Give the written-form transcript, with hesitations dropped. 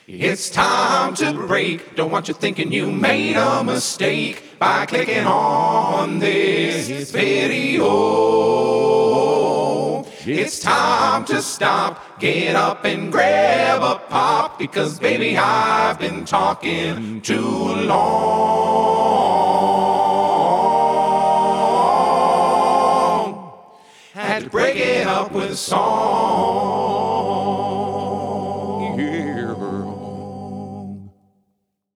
It's time to break. Don't want you thinking you made a mistake by clicking on this video. It's time to stop, get up and grab a pop, because baby, I've been talking too long. Had to break it up with a song.